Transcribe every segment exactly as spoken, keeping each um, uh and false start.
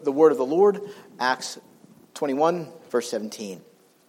the word of the Lord, Acts twenty-one, verse seventeen.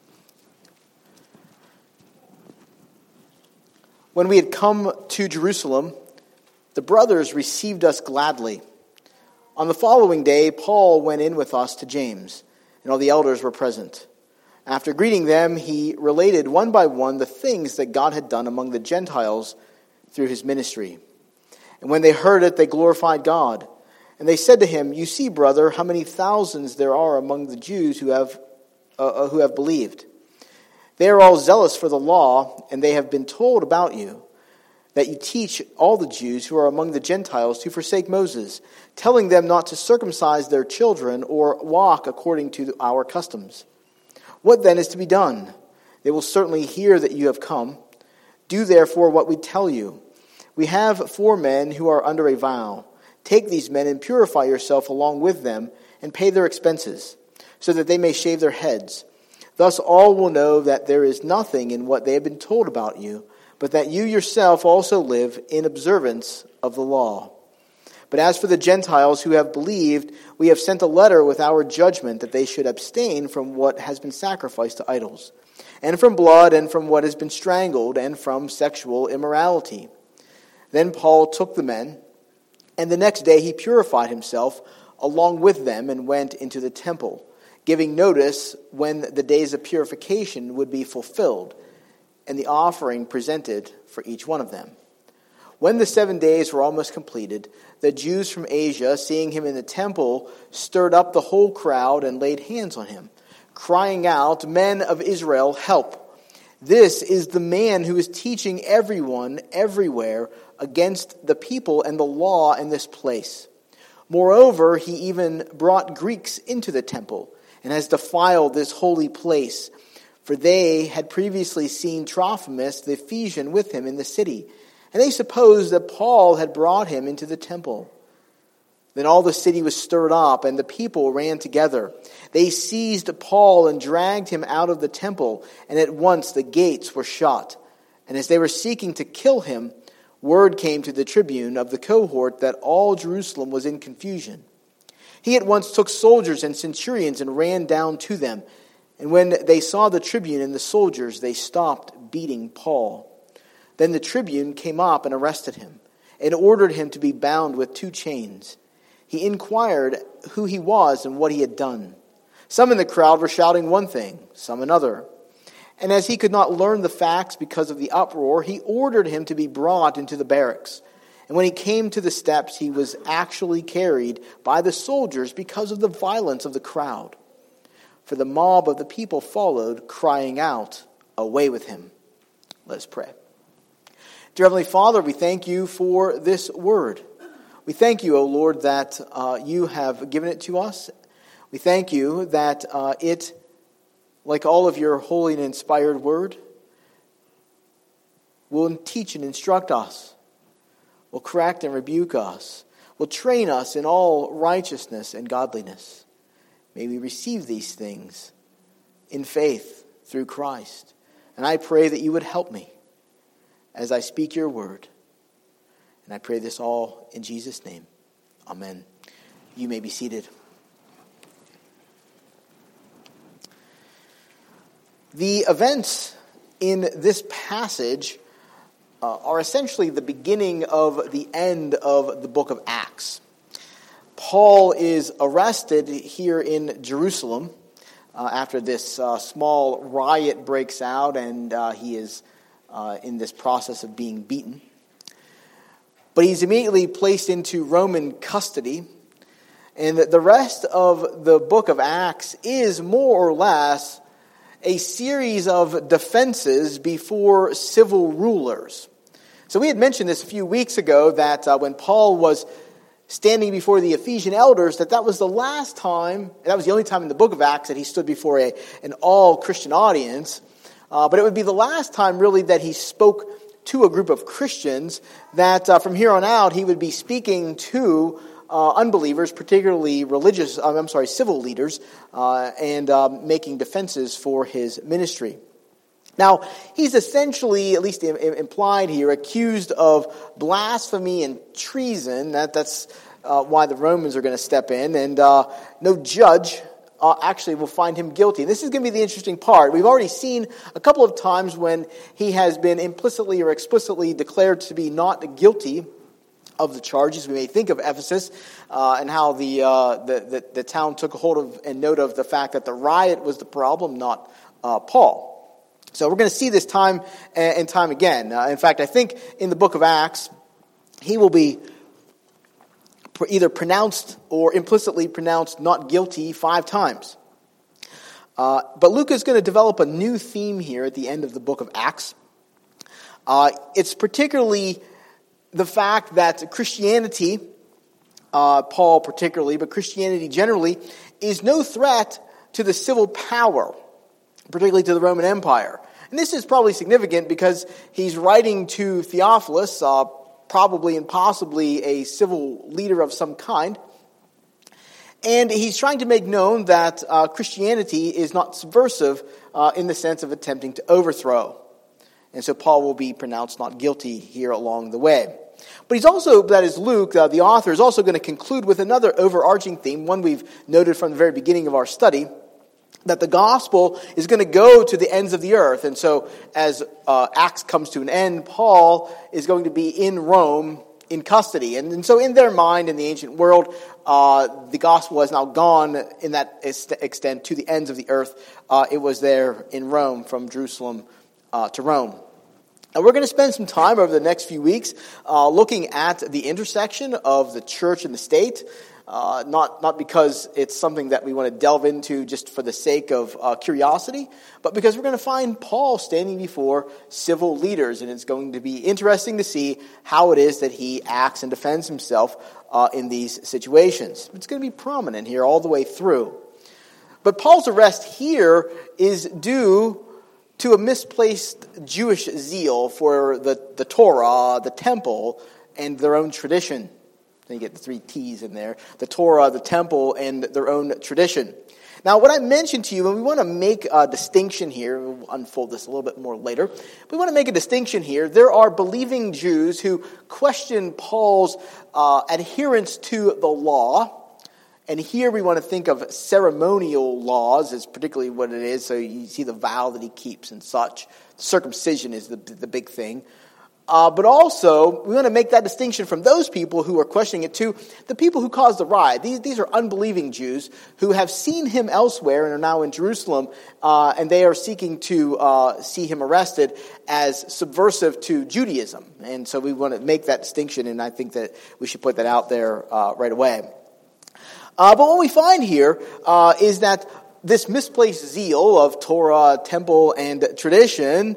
When we had come to Jerusalem, the brothers received us gladly. On the following day, Paul went in with us to James, and all the elders were present. After greeting them, he related one by one the things that God had done among the Gentiles through his ministry. And when they heard it, they glorified God. And they said to him, "You see, brother, how many thousands there are among the Jews who have uh, who have believed. They are all zealous for the law, and they have been told about you, that you teach all the Jews who are among the Gentiles to forsake Moses, telling them not to circumcise their children or walk according to our customs. What then is to be done? They will certainly hear that you have come. Do therefore what we tell you. We have four men who are under a vow. Take these men and purify yourself along with them, and pay their expenses, so that they may shave their heads. Thus all will know that there is nothing in what they have been told about you, but that you yourself also live in observance of the law. But as for the Gentiles who have believed, we have sent a letter with our judgment that they should abstain from what has been sacrificed to idols, and from blood, and from what has been strangled, and from sexual immorality." Then Paul took the men, and the next day he purified himself along with them and went into the temple, giving notice when the days of purification would be fulfilled, and the offering presented for each one of them. When the seven days were almost completed, the Jews from Asia, seeing him in the temple, stirred up the whole crowd and laid hands on him, crying out, "Men of Israel, help! This is the man who is teaching everyone everywhere against the people and the law in this place. Moreover, he even brought Greeks into the temple and has defiled this holy place. For they had previously seen Trophimus the Ephesian with him in the city, and they supposed that Paul had brought him into the temple." Then all the city was stirred up, and the people ran together. They seized Paul and dragged him out of the temple, and at once the gates were shut. And as they were seeking to kill him, word came to the tribune of the cohort that all Jerusalem was in confusion. He at once took soldiers and centurions and ran down to them. And when they saw the tribune and the soldiers, they stopped beating Paul. Then the tribune came up and arrested him, and ordered him to be bound with two chains. He inquired who he was and what he had done. Some in the crowd were shouting one thing, some another. And as he could not learn the facts because of the uproar, he ordered him to be brought into the barracks. And when he came to the steps, he was actually carried by the soldiers because of the violence of the crowd. For the mob of the people followed, crying out, "Away with him." Let us pray. Dear Heavenly Father, we thank you for this word. We thank you, O Lord, that uh, you have given it to us. We thank you that uh, it, like all of your holy and inspired word, will teach and instruct us, will correct and rebuke us, will train us in all righteousness and godliness. May we receive these things in faith through Christ. And I pray that you would help me as I speak your word. And I pray this all in Jesus' name. Amen. You may be seated. The events in this passage uh, are essentially the beginning of the end of the book of Acts. Paul is arrested here in Jerusalem uh, after this uh, small riot breaks out, and uh, he is uh, in this process of being beaten. But he's immediately placed into Roman custody, and the rest of the book of Acts is more or less a series of defenses before civil rulers. So we had mentioned this a few weeks ago, that uh, when Paul was standing before the Ephesian elders, that that was the last time, and that was the only time in the book of Acts that he stood before a, an all-Christian audience, uh, but it would be the last time really that he spoke to a group of Christians, that uh, from here on out he would be speaking to uh, unbelievers, particularly religious, um, I'm sorry, civil leaders, uh, and um, making defenses for his ministry. Now, he's essentially, at least implied here, accused of blasphemy and treason. That that's uh, why the Romans are going to step in, and uh, no judge uh, actually will find him guilty. This is going to be the interesting part. We've already seen a couple of times when he has been implicitly or explicitly declared to be not guilty of the charges. We may think of Ephesus uh, and how the, uh, the, the the town took a hold of and note of the fact that the riot was the problem, not uh, Paul. So we're going to see this time and time again. Uh, in fact, I think in the book of Acts, he will be either pronounced or implicitly pronounced not guilty five times. Uh, but Luke is going to develop a new theme here at the end of the book of Acts. Uh, it's particularly the fact that Christianity, uh, Paul particularly, but Christianity generally, is no threat to the civil power, particularly to the Roman Empire. And this is probably significant because he's writing to Theophilus, uh, probably and possibly a civil leader of some kind. And he's trying to make known that uh, Christianity is not subversive uh, in the sense of attempting to overthrow. And so Paul will be pronounced not guilty here along the way. But he's also, that is Luke, uh, the author, is also going to conclude with another overarching theme, one we've noted from the very beginning of our study, that the gospel is going to go to the ends of the earth. And so as uh, Acts comes to an end, Paul is going to be in Rome in custody. And, and so in their mind, in the ancient world, uh, the gospel has now gone in that extent to the ends of the earth. Uh, it was there in Rome, from Jerusalem uh, to Rome. And we're going to spend some time over the next few weeks uh, looking at the intersection of the church and the state. Uh, not not because it's something that we want to delve into just for the sake of uh, curiosity, but because we're going to find Paul standing before civil leaders, and it's going to be interesting to see how it is that he acts and defends himself uh, in these situations. It's going to be prominent here all the way through. But Paul's arrest here is due to a misplaced Jewish zeal for the, the Torah, the temple, and their own tradition. Then you get the three T's in there. The Torah, the temple, and their own tradition. Now, what I mentioned to you, and we want to make a distinction here, we'll unfold this a little bit more later, but we want to make a distinction here. There are believing Jews who question Paul's uh, adherence to the law. And here we want to think of ceremonial laws as particularly what it is. So you see the vow that he keeps and such. Circumcision is the, the big thing. Uh, but also, we want to make that distinction from those people who are questioning it to the people who caused the riot. These, these are unbelieving Jews who have seen him elsewhere and are now in Jerusalem, uh, and they are seeking to uh, see him arrested as subversive to Judaism. And so we want to make that distinction, and I think that we should put that out there uh, right away. Uh, but what we find here uh, is that this misplaced zeal of Torah, temple, and tradition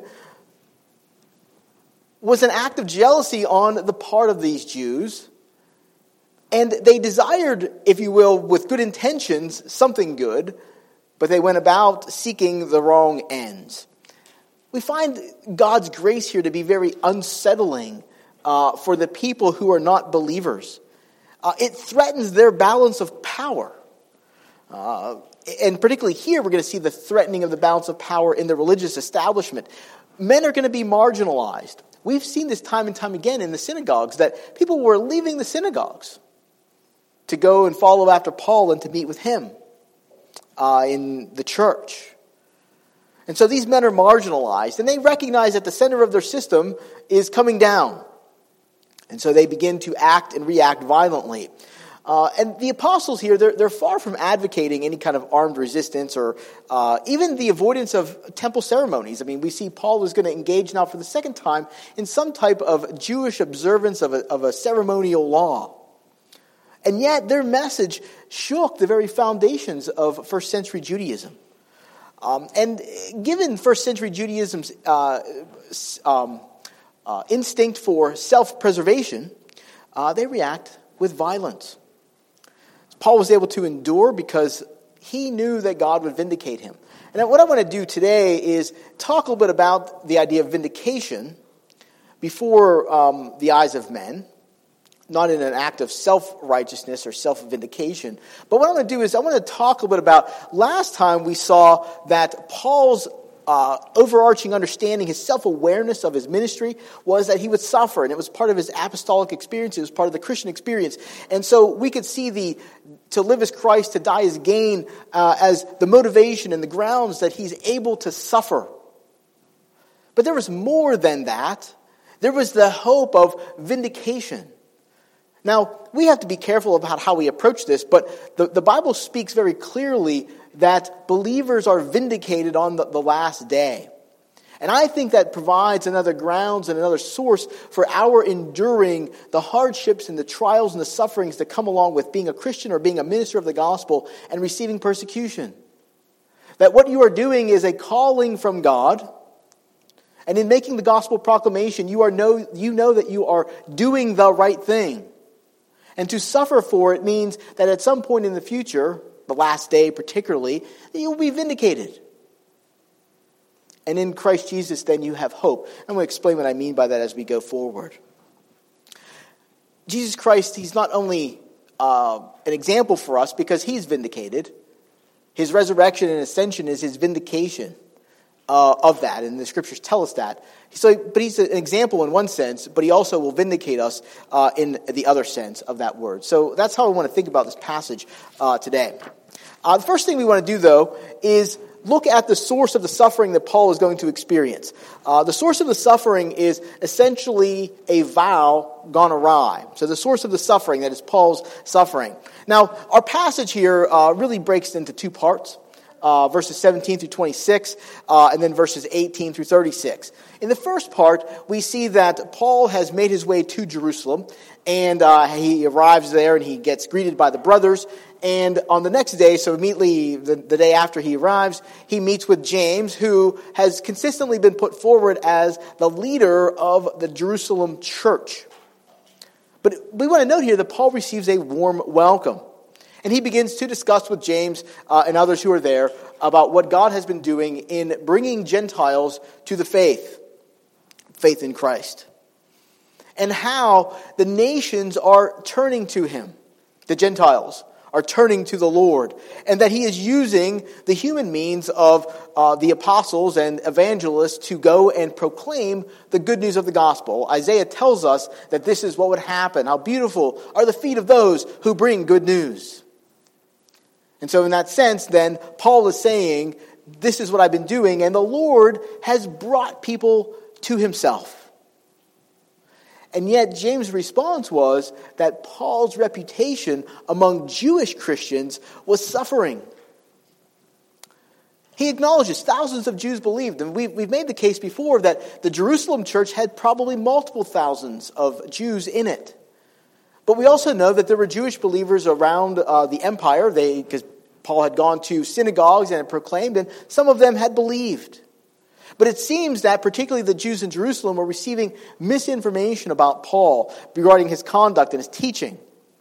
was an act of jealousy on the part of these Jews. And they desired, if you will, with good intentions, something good, but they went about seeking the wrong ends. We find God's grace here to be very unsettling uh, for the people who are not believers. Uh, it threatens their balance of power. Uh, and particularly here, we're going to see the threatening of the balance of power in the religious establishment. Men are going to be marginalized. We've seen this time and time again in the synagogues, that people were leaving the synagogues to go and follow after Paul and to meet with him uh, in the church. And so these men are marginalized, and they recognize that the center of their system is coming down. And so they begin to act and react violently. Uh, and the apostles here, they're, they're far from advocating any kind of armed resistance or uh, even the avoidance of temple ceremonies. I mean, we see Paul is going to engage now for the second time in some type of Jewish observance of a, of a ceremonial law. And yet their message shook the very foundations of first century Judaism. Um, and given first century Judaism's uh, um, uh, instinct for self-preservation, uh, they react with violence. Paul was able to endure because he knew that God would vindicate him. And what I want to do today is talk a little bit about the idea of vindication before um, the eyes of men, not in an act of self-righteousness or self-vindication. But what I want to do is I want to talk a little bit about, last time we saw that Paul's uh, overarching understanding, his self-awareness of his ministry was that he would suffer, and it was part of his apostolic experience, it was part of the Christian experience. And so we could see the to live as Christ, to die as gain, uh, as the motivation and the grounds that he's able to suffer. But there was more than that. There was the hope of vindication. Now, we have to be careful about how we approach this, but the, the Bible speaks very clearly that believers are vindicated on the, the last day. And I think that provides another grounds and another source for our enduring the hardships and the trials and the sufferings that come along with being a Christian or being a minister of the gospel and receiving persecution. That what you are doing is a calling from God. And in making the gospel proclamation, you are know, you know that you are doing the right thing. And to suffer for it means that at some point in the future, the last day particularly, that you will be vindicated. And in Christ Jesus, then you have hope. I'm going to explain what I mean by that as we go forward. Jesus Christ, he's not only uh, an example for us because he's vindicated. His resurrection and ascension is his vindication uh, of that. And the scriptures tell us that. So, but he's an example in one sense, but he also will vindicate us uh, in the other sense of that word. So that's how I want to think about this passage uh, today. Uh, the first thing we want to do, though, is look at the source of the suffering that Paul is going to experience. Uh, the source of the suffering is essentially a vow gone awry. So the source of the suffering, that is Paul's suffering. Now, our passage here uh, really breaks into two parts. Uh, verses seventeen through twenty-six, uh, and then verses eighteen through thirty-six. In the first part, we see that Paul has made his way to Jerusalem, and uh, he arrives there and he gets greeted by the brothers. And on the next day, so immediately the, the day after he arrives, he meets with James, who has consistently been put forward as the leader of the Jerusalem church. But we want to note here that Paul receives a warm welcome. And he begins to discuss with James uh, and others who are there about what God has been doing in bringing Gentiles to the faith, faith in Christ. And how the nations are turning to him, the Gentiles are turning to the Lord. And that he is using the human means of uh, the apostles and evangelists to go and proclaim the good news of the gospel. Isaiah tells us that this is what would happen. How beautiful are the feet of those who bring good news. And so in that sense, then, Paul is saying, this is what I've been doing, and the Lord has brought people to himself. And yet, James' response was that Paul's reputation among Jewish Christians was suffering. He acknowledges thousands of Jews believed, and we've, we've made the case before that the Jerusalem church had probably multiple thousands of Jews in it. But we also know that there were Jewish believers around uh, the empire, they because Paul had gone to synagogues and had proclaimed, and some of them had believed. But it seems that particularly the Jews in Jerusalem were receiving misinformation about Paul regarding his conduct and his teaching.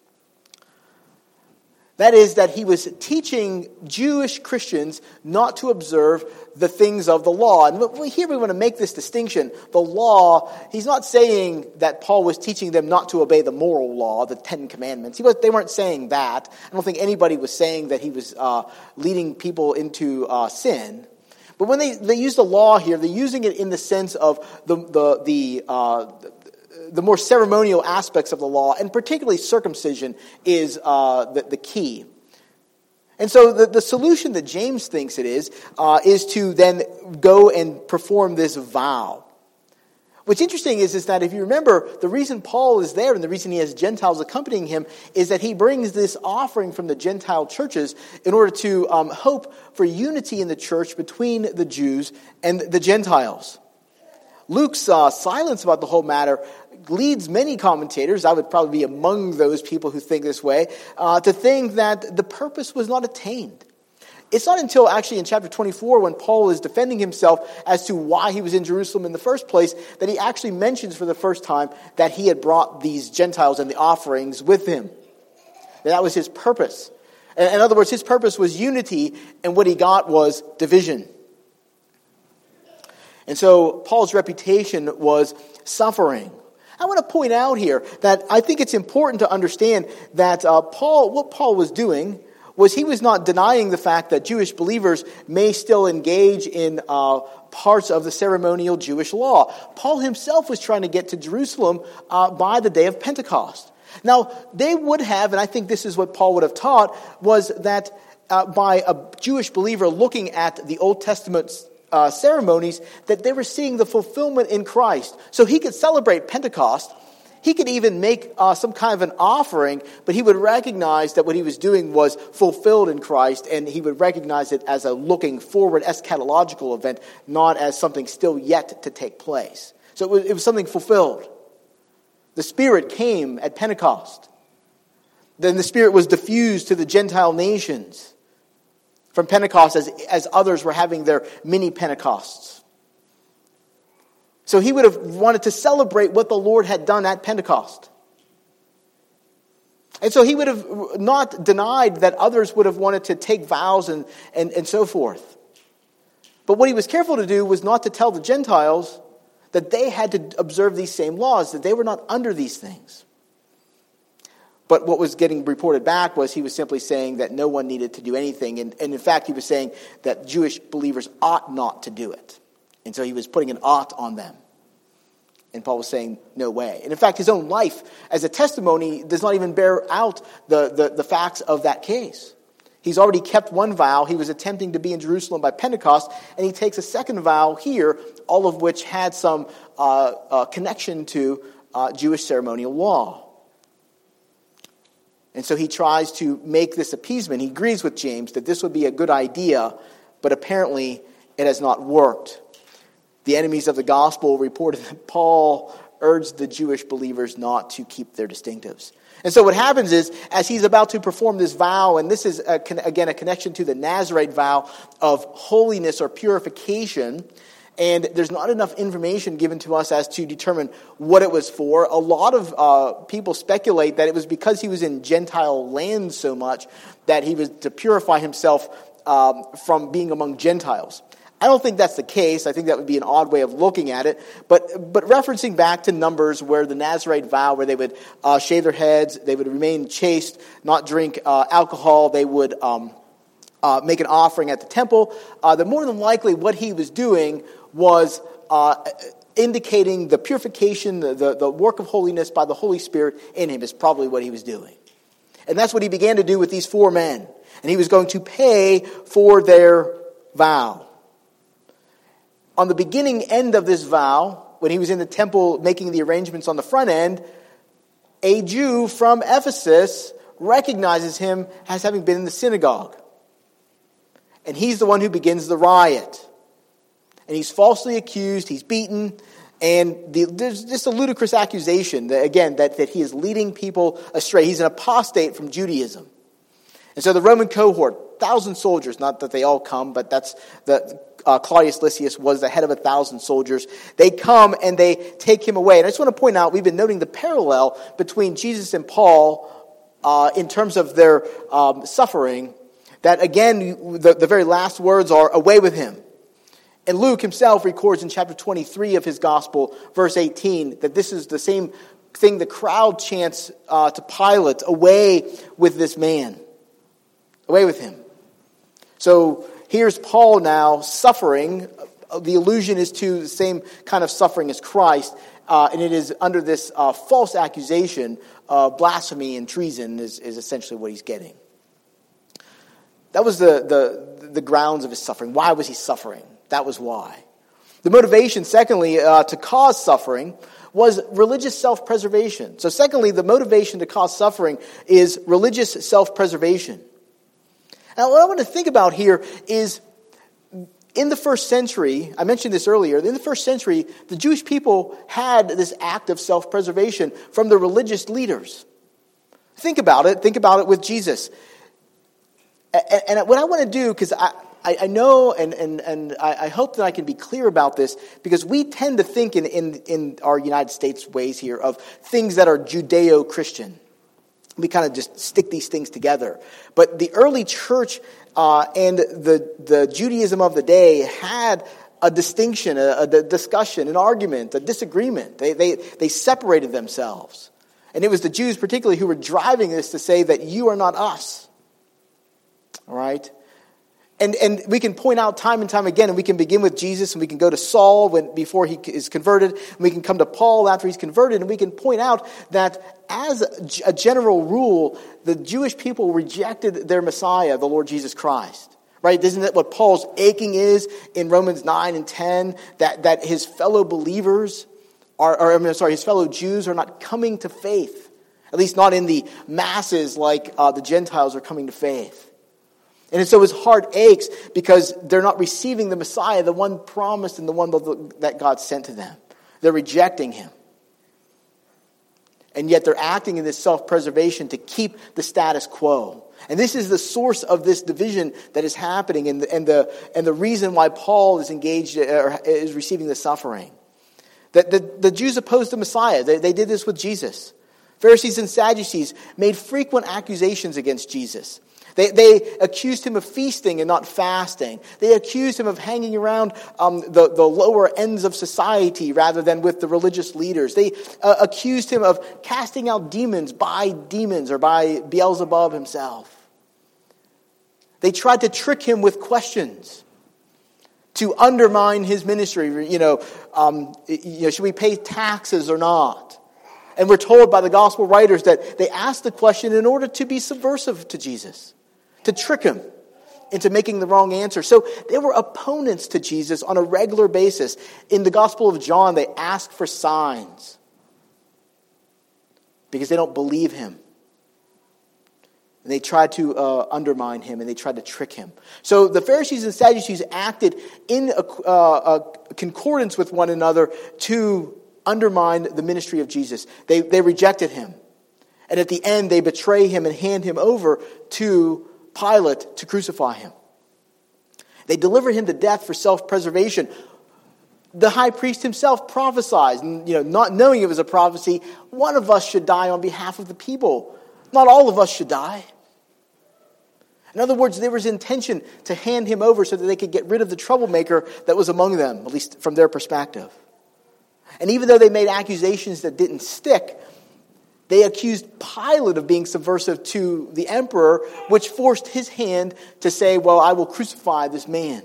That is, that he was teaching Jewish Christians not to observe the things of the law. And here we want to make this distinction. The law, he's not saying that Paul was teaching them not to obey the moral law, the Ten Commandments. He was, they weren't saying that. I don't think anybody was saying that he was uh, leading people into uh, sin. But when they, they use the law here, they're using it in the sense of the the the uh, the more ceremonial aspects of the law, and particularly circumcision is uh, the, the key. And so the, the solution that James thinks it is, uh, is to then go and perform this vow. What's interesting is, is that if you remember, the reason Paul is there and the reason he has Gentiles accompanying him is that he brings this offering from the Gentile churches in order to um, hope for unity in the church between the Jews and the Gentiles. Luke's uh, silence about the whole matter leads many commentators, I would probably be among those people who think this way, uh, to think that the purpose was not attained. It's not until actually in chapter twenty-four when Paul is defending himself as to why he was in Jerusalem in the first place that he actually mentions for the first time that he had brought these Gentiles and the offerings with him. That was his purpose. In other words, his purpose was unity, and what he got was division. And so Paul's reputation was suffering. I want to point out here that I think it's important to understand that uh, Paul, what Paul was doing was he was not denying the fact that Jewish believers may still engage in uh, parts of the ceremonial Jewish law. Paul himself was trying to get to Jerusalem uh, by the day of Pentecost. Now, they would have, and I think this is what Paul would have taught, was that uh, by a Jewish believer looking at the Old Testament uh, ceremonies, that they were seeing the fulfillment in Christ. So he could celebrate Pentecost. He could even make uh, some kind of an offering, but he would recognize that what he was doing was fulfilled in Christ, and he would recognize it as a looking forward eschatological event, not as something still yet to take place. So it was, it was something fulfilled. The Spirit came at Pentecost. Then the Spirit was diffused to the Gentile nations from Pentecost as, as others were having their mini Pentecosts. So he would have wanted to celebrate what the Lord had done at Pentecost. And so he would have not denied that others would have wanted to take vows and, and, and so forth. But what he was careful to do was not to tell the Gentiles that they had to observe these same laws, that they were not under these things. But what was getting reported back was he was simply saying that no one needed to do anything. And, and in fact, he was saying that Jewish believers ought not to do it. And so he was putting an ought on them. And Paul was saying, no way. And in fact, his own life as a testimony does not even bear out the, the, the facts of that case. He's already kept one vow. He was attempting to be in Jerusalem by Pentecost. And he takes a second vow here, all of which had some uh, uh, connection to uh, Jewish ceremonial law. And so he tries to make this appeasement. He agrees with James that this would be a good idea, but apparently it has not worked. The enemies of the gospel reported that Paul urged the Jewish believers not to keep their distinctives. And so what happens is, as he's about to perform this vow, and this is, a, again, a connection to the Nazirite vow of holiness or purification, and there's not enough information given to us as to determine what it was for. A lot of uh, people speculate that it was because he was in Gentile lands so much that he was to purify himself um, from being among Gentiles. I don't think that's the case. I think that would be an odd way of looking at it. But but referencing back to Numbers, where the Nazirite vow, where they would uh, shave their heads, they would remain chaste, not drink uh, alcohol, they would um, uh, make an offering at the temple, uh, that more than likely what he was doing was uh, indicating the purification, the, the, the work of holiness by the Holy Spirit in him is probably what he was doing. And that's what he began to do with these four men. And he was going to pay for their vow. On the beginning end of this vow, when he was in the temple making the arrangements on the front end, a Jew from Ephesus recognizes him as having been in the synagogue. And he's the one who begins the riot. And he's falsely accused, he's beaten, and the, there's just a ludicrous accusation, that, again, that, that he is leading people astray. He's an apostate from Judaism. And so the Roman cohort, thousand soldiers, not that they all come, but that's the uh, Claudius Lysias was the head of a thousand soldiers. They come and they take him away. And I just want to point out, we've been noting the parallel between Jesus and Paul uh, in terms of their um, suffering, that again, the, the very last words are, away with him. And Luke himself records in chapter twenty-three of his gospel, verse eighteen, that this is the same thing the crowd chants uh, to Pilate, away with this man. Away with him. So here's Paul now suffering. The allusion is to the same kind of suffering as Christ. Uh, and it is under this uh, false accusation of blasphemy and treason is, is essentially what he's getting. That was the, the, the grounds of his suffering. Why was he suffering? That was why. The motivation, secondly, uh, to cause suffering was religious self-preservation. So secondly, the motivation to cause suffering is religious self-preservation. Now, what I want to think about here is, in the first century, I mentioned this earlier, in the first century, the Jewish people had this act of self-preservation from the religious leaders. Think about it. Think about it with Jesus. And, and what I want to do, because I, I, I know and, and, and I, I hope that I can be clear about this, because we tend to think in, in, in our United States ways here of things that are Judeo-Christian. We kind of just stick these things together. But the early church uh, and the, the Judaism of the day had a distinction, a, a discussion, an argument, a disagreement. They, they, they separated themselves. And it was the Jews particularly who were driving this to say that you are not us. All right? And and we can point out time and time again, and we can begin with Jesus, and we can go to Saul when before he is converted, and we can come to Paul after he's converted, and we can point out that as a general rule, the Jewish people rejected their Messiah, the Lord Jesus Christ. Right? Isn't that what Paul's aching is in Romans nine and ten? That, that his fellow believers are, or I'm sorry, his fellow Jews are not coming to faith. At least not in the masses like uh, the Gentiles are coming to faith. And so his heart aches because they're not receiving the Messiah, the one promised and the one that God sent to them. They're rejecting him. And yet they're acting in this self-preservation to keep the status quo. And this is the source of this division that is happening and the, and the, and the reason why Paul is engaged or is receiving the suffering. That the, the Jews opposed the Messiah. They, they did this with Jesus. Pharisees and Sadducees made frequent accusations against Jesus. They, they accused him of feasting and not fasting. They accused him of hanging around um, the, the lower ends of society rather than with the religious leaders. They uh, accused him of casting out demons by demons or by Beelzebub himself. They tried to trick him with questions to undermine his ministry. You know, um, you know, should we pay taxes or not? And we're told by the gospel writers that they asked the question in order to be subversive to Jesus, to trick him into making the wrong answer. So they were opponents to Jesus on a regular basis. In the Gospel of John, they ask for signs because they don't believe him. And they tried to uh, undermine him and they tried to trick him. So the Pharisees and Sadducees acted in a, uh, a concordance with one another to undermine the ministry of Jesus. They, they rejected him. And at the end, they betray him and hand him over to Pilate to crucify him. They deliver him to death for self-preservation. The high priest himself prophesied, and, you know, not knowing it was a prophecy, one of us should die on behalf of the people. Not all of us should die. In other words, there was intention to hand him over so that they could get rid of the troublemaker that was among them, at least from their perspective. And even though they made accusations that didn't stick, they accused Pilate of being subversive to the emperor, which forced his hand to say, well, I will crucify this man.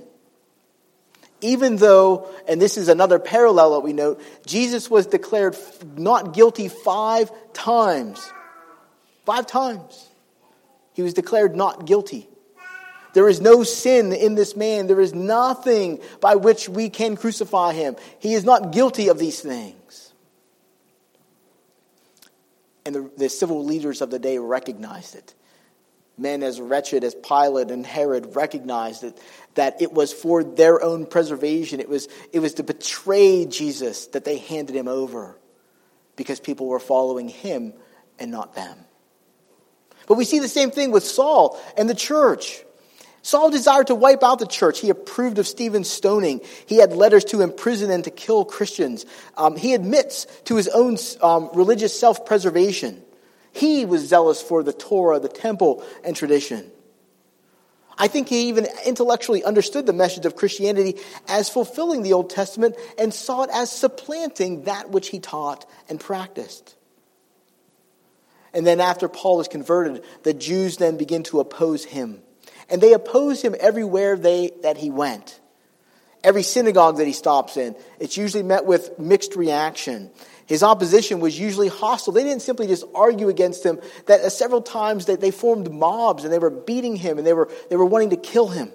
Even though, and this is another parallel that we note, Jesus was declared not guilty five times. Five times. He was declared not guilty. There is no sin in this man. There is nothing by which we can crucify him. He is not guilty of these things. And the, the civil leaders of the day recognized it. Men as wretched as Pilate and Herod recognized it, that it was for their own preservation. It was, it was to betray Jesus that they handed him over because people were following him and not them. But we see the same thing with Saul and the church. Saul desired to wipe out the church. He approved of Stephen's stoning. He had letters to imprison and to kill Christians. Um, he admits to his own um, religious self-preservation. He was zealous for the Torah, the temple, and tradition. I think he even intellectually understood the message of Christianity as fulfilling the Old Testament and saw it as supplanting that which he taught and practiced. And then after Paul is converted, the Jews then begin to oppose him. And they oppose him everywhere they that he went. Every synagogue that he stops in, it's usually met with mixed reaction. His opposition was usually hostile. They didn't simply just argue against him. That uh, several times that they formed mobs and they were beating him and they were they were wanting to kill him.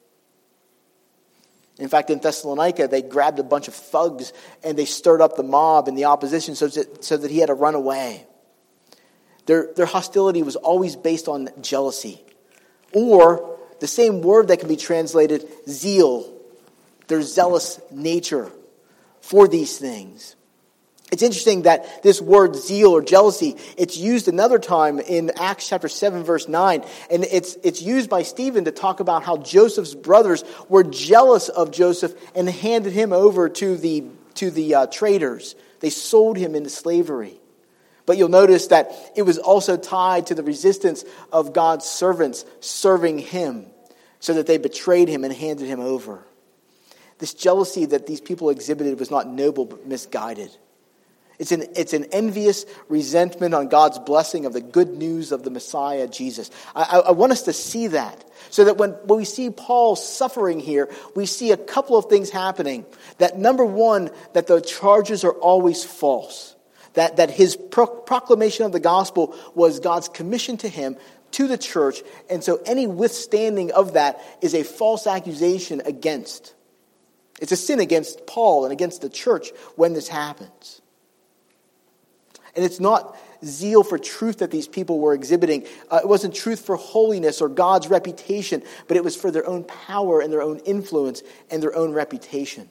In fact, in Thessalonica, they grabbed a bunch of thugs and they stirred up the mob and the opposition so that, so that he had to run away. Their, their hostility was always based on jealousy. Or the same word that can be translated, zeal. Their zealous nature for these things. It's interesting that this word zeal or jealousy, it's used another time in Acts chapter seven, verse nine. And it's, it's used by Stephen to talk about how Joseph's brothers were jealous of Joseph and handed him over to the, to the uh, traders. They sold him into slavery. But you'll notice that it was also tied to the resistance of God's servants serving him so that they betrayed him and handed him over. This jealousy that these people exhibited was not noble but misguided. It's an, it's an envious resentment on God's blessing of the good news of the Messiah, Jesus. I, I, I want us to see that. So that when, when we see Paul suffering here, we see a couple of things happening. That number one, that the charges are always false. That, that his pro- proclamation of the gospel was God's commission to him, to the church. And so any withstanding of that is a false accusation against. It's a sin against Paul and against the church when this happens. And it's not zeal for truth that these people were exhibiting. Uh, it wasn't truth for holiness or God's reputation, but it was for their own power and their own influence and their own reputation.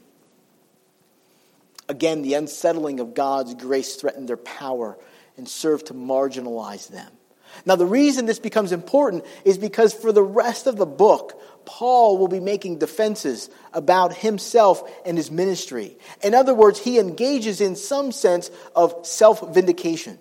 Again, the unsettling of God's grace threatened their power and served to marginalize them. Now, the reason this becomes important is because for the rest of the book, Paul will be making defenses about himself and his ministry. In other words, he engages in some sense of self-vindication.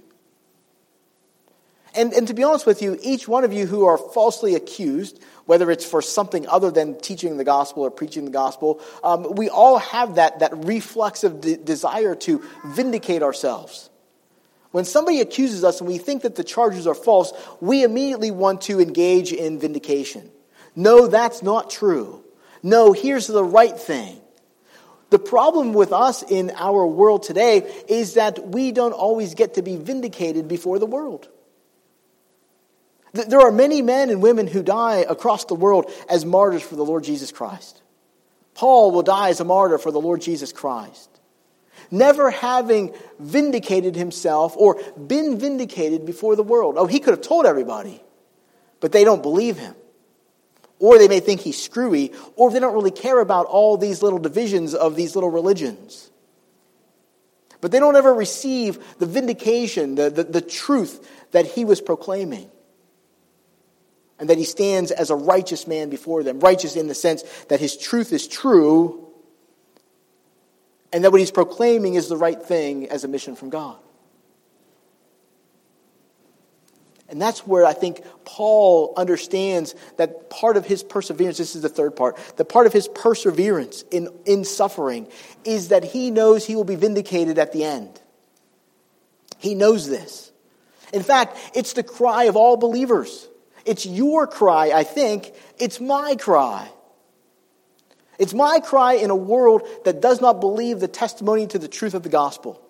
And, and to be honest with you, each one of you who are falsely accused, whether it's for something other than teaching the gospel or preaching the gospel, um, we all have that, that reflexive de- desire to vindicate ourselves. When somebody accuses us and we think that the charges are false, we immediately want to engage in vindication. No, that's not true. No, here's the right thing. The problem with us in our world today is that we don't always get to be vindicated before the world. There are many men and women who die across the world as martyrs for the Lord Jesus Christ. Paul will die as a martyr for the Lord Jesus Christ. Never having vindicated himself or been vindicated before the world. Oh, he could have told everybody, but they don't believe him. Or they may think he's screwy, or they don't really care about all these little divisions of these little religions. But they don't ever receive the vindication, the, the, the truth that he was proclaiming. And that he stands as a righteous man before them. Righteous in the sense that his truth is true, and that what he's proclaiming is the right thing as a mission from God. And that's where I think Paul understands that part of his perseverance, this is the third part, that part of his perseverance in, in suffering is that he knows he will be vindicated at the end. He knows this. In fact, it's the cry of all believers. It's your cry, I think. It's my cry. It's my cry in a world that does not believe the testimony to the truth of the gospel.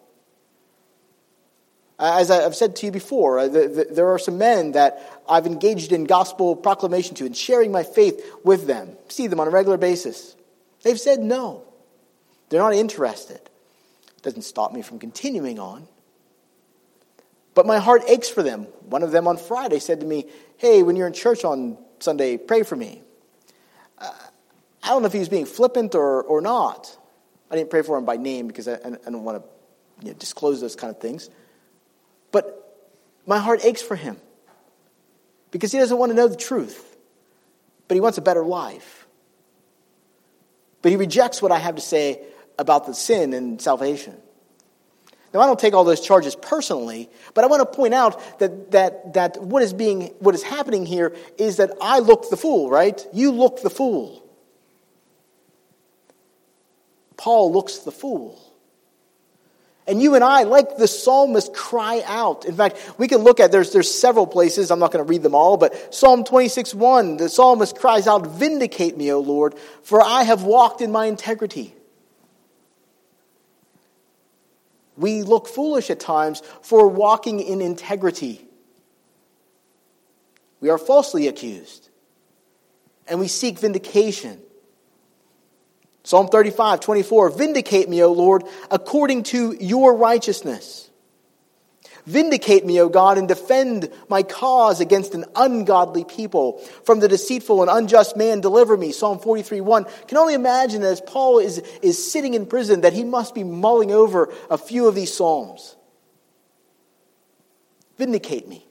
As I've said to you before, there are some men that I've engaged in gospel proclamation to and sharing my faith with them. See them on a regular basis. They've said no. They're not interested. It doesn't stop me from continuing on. But my heart aches for them. One of them on Friday said to me, hey, when you're in church on Sunday, pray for me. Uh, I don't know if he was being flippant or, or not. I didn't pray for him by name because I, I don't want to you know, disclose those kind of things. But my heart aches for him because he doesn't want to know the truth, but he wants a better life. But he rejects what I have to say about the sin and salvation. Now, I don't take all those charges personally, but I want to point out that that that what is being what is happening here is that I look the fool, right? You look the fool. Paul looks the fool. And you and I, like the psalmist, cry out. In fact, we can look at, there's, there's several places, I'm not going to read them all, but Psalm twenty-six one, the psalmist cries out, vindicate me, O Lord, for I have walked in my integrity. We look foolish at times for walking in integrity. We are falsely accused. And we seek vindication. Psalm thirty-five twenty-four, vindicate me, O Lord, according to your righteousness. Vindicate me, O God, and defend my cause against an ungodly people. From the deceitful and unjust man, deliver me. Psalm forty-three one. Can only imagine that as Paul is, is sitting in prison, that he must be mulling over a few of these psalms. Vindicate me.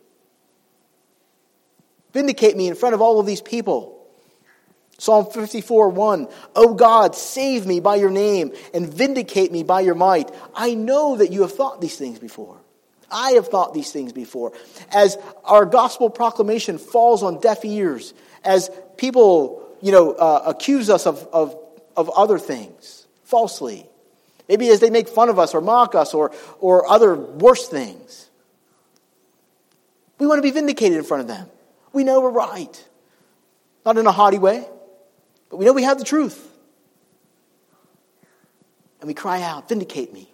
Vindicate me in front of all of these people. Psalm fifty-four one, O God, save me by your name and vindicate me by your might. I know that you have thought these things before. I have thought these things before. As our gospel proclamation falls on deaf ears, as people, you know, uh, accuse us of, of, of other things falsely, Maybe as they make fun of us or mock us or, or other worse things. We want to be vindicated in front of them. We know we're right. Not in a haughty way, but we know we have the truth. And we cry out, vindicate me.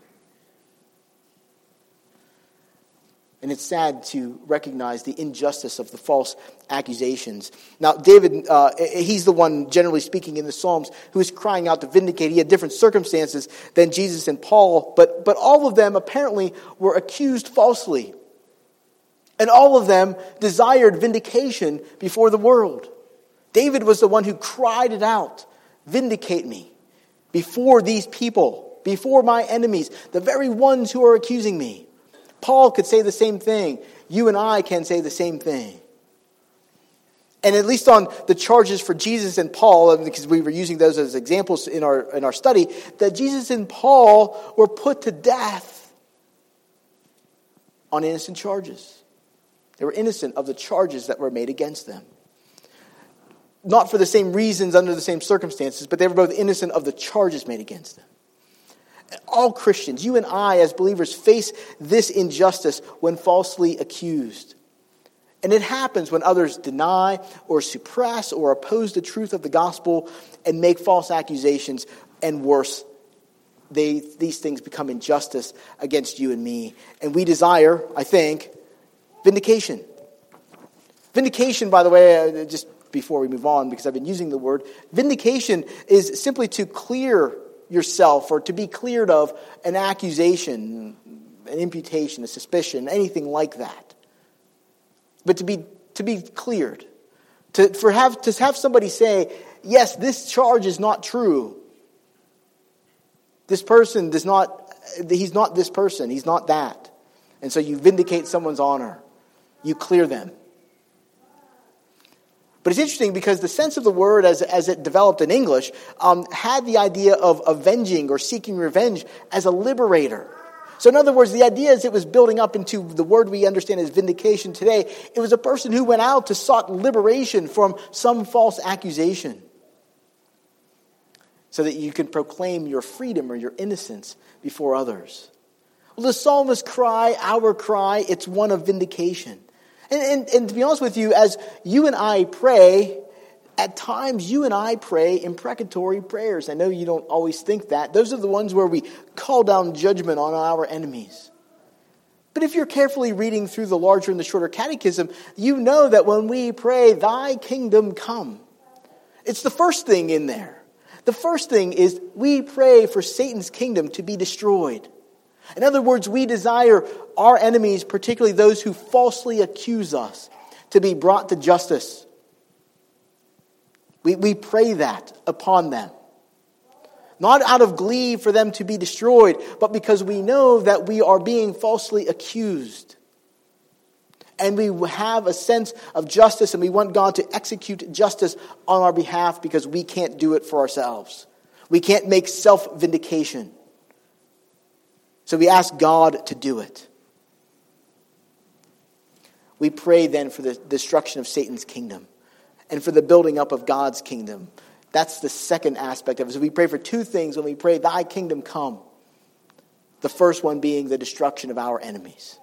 And it's sad to recognize the injustice of the false accusations. Now, David, uh, he's the one, generally speaking, in the Psalms who is crying out to vindicate. He had different circumstances than Jesus and Paul, but, but all of them apparently were accused falsely. And all of them desired vindication before the world. David was the one who cried it out, vindicate me before these people, before my enemies, the very ones who are accusing me. Paul could say the same thing. You and I can say the same thing. And at least on the charges for Jesus and Paul, because we were using those as examples in our in our study, that Jesus and Paul were put to death on innocent charges. They were innocent of the charges that were made against them. Not for the same reasons under the same circumstances, but they were both innocent of the charges made against them. All Christians, you and I as believers, face this injustice when falsely accused. And it happens when others deny or suppress or oppose the truth of the gospel and make false accusations, and worse, they, these things become injustice against you and me. And we desire, I think, vindication. Vindication, by the way, just before we move on, because I've been using the word, vindication is simply to clear yourself or to be cleared of an accusation, an imputation, a suspicion, anything like that. But to be to be cleared. To for have to have somebody say, yes, this charge is not true. This person does not he's not this person, he's not that. And so you vindicate someone's honor. You clear them. But it's interesting because the sense of the word as, as it developed in English um, had the idea of avenging or seeking revenge as a liberator. So in other words, the idea as it was building up into the word we understand as vindication today, it was a person who went out to sought liberation from some false accusation so that you can proclaim your freedom or your innocence before others. Well, the psalmist's cry, our cry, it's one of vindication. And, and, and to be honest with you, as you and I pray, at times you and I pray imprecatory prayers. I know you don't always think that. Those are the ones where we call down judgment on our enemies. But if you're carefully reading through the larger and the shorter catechism, you know that when we pray, thy kingdom come, it's the first thing in there. The first thing is we pray for Satan's kingdom to be destroyed. In other words, we desire our enemies, particularly those who falsely accuse us, to be brought to justice. We, we pray that upon them. Not out of glee for them to be destroyed, but because we know that we are being falsely accused. And we have a sense of justice, and we want God to execute justice on our behalf because we can't do it for ourselves. We can't make self-vindication. So we ask God to do it. We pray then for the destruction of Satan's kingdom and for the building up of God's kingdom. That's the second aspect of it. So we pray for two things when we pray, thy kingdom come. The first one being the destruction of our enemies.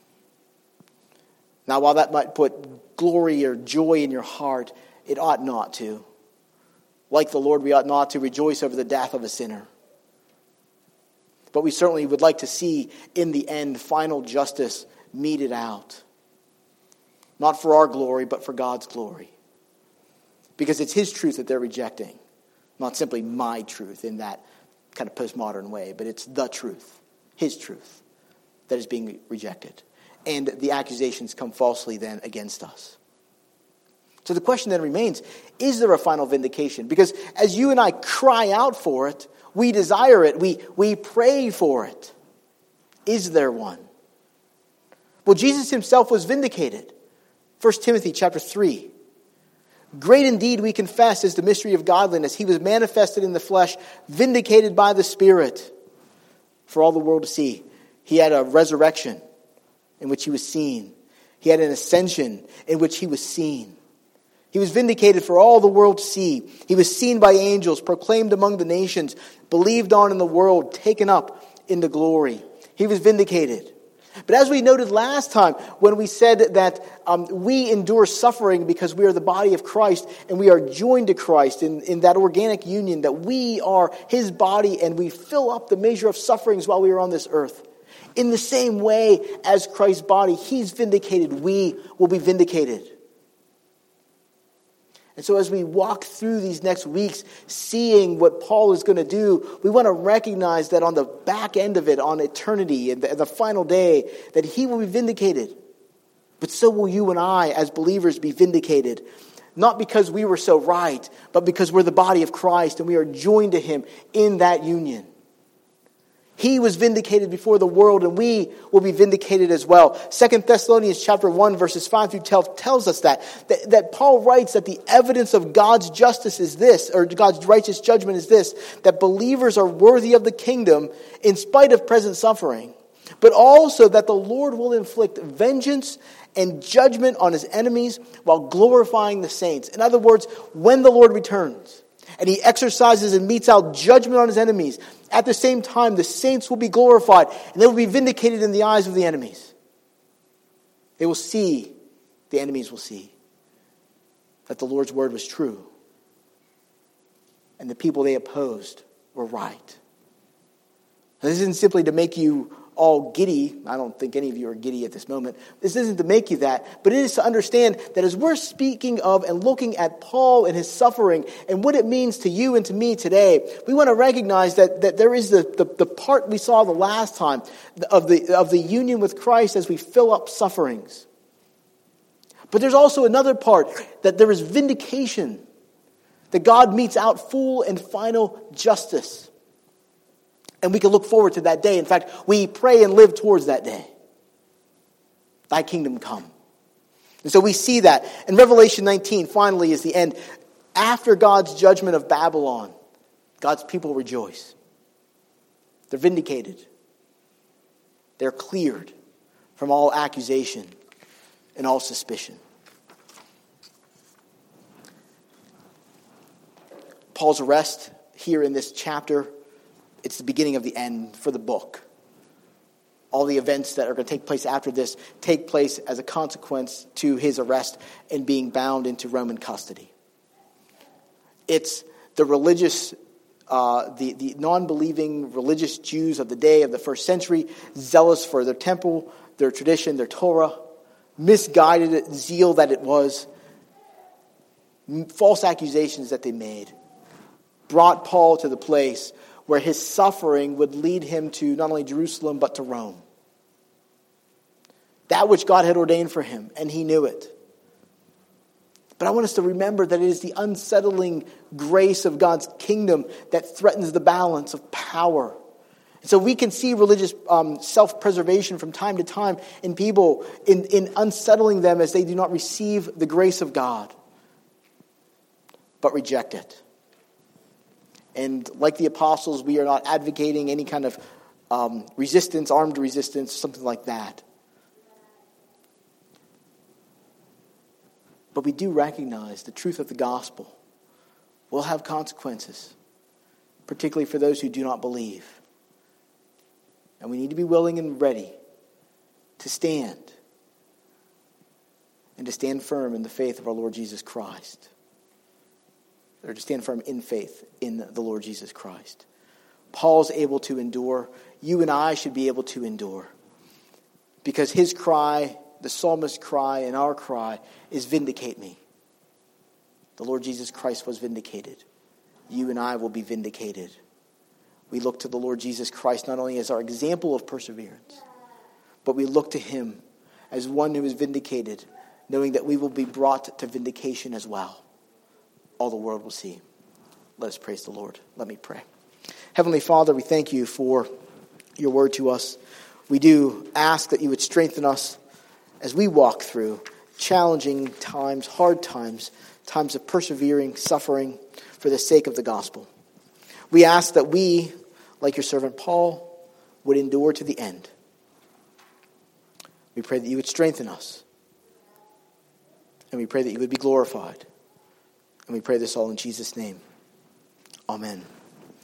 Now, while that might put glory or joy in your heart, it ought not to. Like the Lord, we ought not to rejoice over the death of a sinner. But we certainly would like to see, in the end, final justice meted out. Not for our glory, but for God's glory. Because it's His truth that they're rejecting. Not simply my truth in that kind of postmodern way, but it's the truth, His truth, that is being rejected. And the accusations come falsely then against us. So the question then remains, is there a final vindication? Because as you and I cry out for it, we desire it. We, we pray for it. Is there one? Well, Jesus himself was vindicated. First Timothy chapter three. Great indeed, we confess, is the mystery of godliness. He was manifested in the flesh, vindicated by the Spirit for all the world to see. He had a resurrection in which he was seen. He had an ascension in which he was seen. He was vindicated for all the world to see. He was seen by angels, proclaimed among the nations, believed on in the world, taken up into glory. He was vindicated. But as we noted last time, when we said that um, we endure suffering because we are the body of Christ and we are joined to Christ in, in that organic union, that we are his body and we fill up the measure of sufferings while we are on this earth. In the same way as Christ's body, he's vindicated, we will be vindicated. And so as we walk through these next weeks, seeing what Paul is going to do, we want to recognize that on the back end of it, on eternity, and the, the final day, that he will be vindicated. But so will you and I, as believers, be vindicated. Not because we were so right, but because we're the body of Christ and we are joined to him in that union. He was vindicated before the world, and we will be vindicated as well. Second Thessalonians chapter one, verses five through twelve tells us that, that. That Paul writes that the evidence of God's justice is this, or God's righteous judgment is this, that believers are worthy of the kingdom in spite of present suffering, but also that the Lord will inflict vengeance and judgment on his enemies while glorifying the saints. In other words, when the Lord returns, and he exercises and metes out judgment on his enemies, at the same time, the saints will be glorified and they will be vindicated in the eyes of the enemies. They will see, the enemies will see, that the Lord's word was true and the people they opposed were right. Now, this isn't simply to make you all giddy. I don't think any of you are giddy at this moment. This isn't to make you that, but it is to understand that as we're speaking of and looking at Paul and his suffering and what it means to you and to me today, we want to recognize that, that there is the, the, the part we saw the last time of the, of the union with Christ as we fill up sufferings. But there's also another part, that there is vindication, that God metes out full and final justice. And we can look forward to that day. In fact, we pray and live towards that day. Thy kingdom come. And so we see that. And Revelation nineteen finally is the end. After God's judgment of Babylon, God's people rejoice. They're vindicated. They're cleared from all accusation and all suspicion. Paul's arrest here in this chapter, it's the beginning of the end for the book. All the events that are going to take place after this take place as a consequence to his arrest and being bound into Roman custody. It's the religious, uh, the, the non-believing religious Jews of the day of the first century, zealous for their temple, their tradition, their Torah, misguided zeal that it was, false accusations that they made, brought Paul to the place where his suffering would lead him to not only Jerusalem, but to Rome. That which God had ordained for him, and he knew it. But I want us to remember that it is the unsettling grace of God's kingdom that threatens the balance of power. And so we can see religious um, self-preservation from time to time in people, in, in unsettling them as they do not receive the grace of God, but reject it. And like the apostles, we are not advocating any kind of um, resistance, armed resistance, something like that. But we do recognize the truth of the gospel will have consequences, particularly for those who do not believe. And we need to be willing and ready to stand and to stand firm in the faith of our Lord Jesus Christ. Or to stand firm in faith in the Lord Jesus Christ. Paul's able to endure. You and I should be able to endure. Because his cry, the psalmist's cry, and our cry is vindicate me. The Lord Jesus Christ was vindicated. You and I will be vindicated. We look to the Lord Jesus Christ not only as our example of perseverance, but we look to him as one who is vindicated, knowing that we will be brought to vindication as well. All the world will see. Let us praise the Lord. Let me pray. Heavenly Father, we thank you for your word to us. We do ask that you would strengthen us as we walk through challenging times, hard times, times of persevering, suffering for the sake of the gospel. We ask that we, like your servant Paul, would endure to the end. We pray that you would strengthen us. And we pray that you would be glorified And we pray this all in Jesus' name. Amen.